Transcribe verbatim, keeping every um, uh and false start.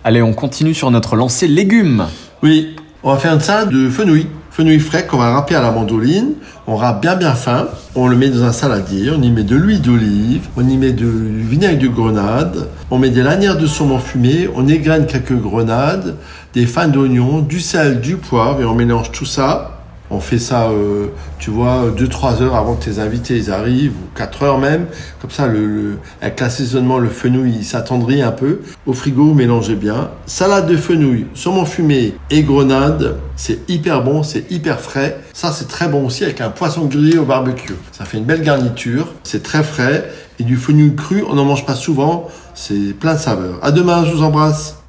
Allez, on continue sur notre lancée légumes. Oui, on va faire une salade de fenouil. Fenouil frais qu'on va râper à la mandoline. On râpe bien bien fin. On le met dans un saladier. On y met de l'huile d'olive. On y met de- du vinaigre de grenade. On met des lanières de saumon fumé. On égrène quelques grenades, des fans d'oignon, du sel, du poivre et on mélange tout ça. On fait ça, euh, tu vois, deux trois heures avant que tes invités ils arrivent, ou quatre heures même. Comme ça, le, le, avec l'assaisonnement, le fenouil il s'attendrit un peu. Au frigo, mélangez bien. Salade de fenouil, saumon fumé et grenade. C'est hyper bon, c'est hyper frais. Ça, c'est très bon aussi avec un poisson grillé au barbecue. Ça fait une belle garniture. C'est très frais. Et du fenouil cru, on n'en mange pas souvent. C'est plein de saveurs. À demain, je vous embrasse.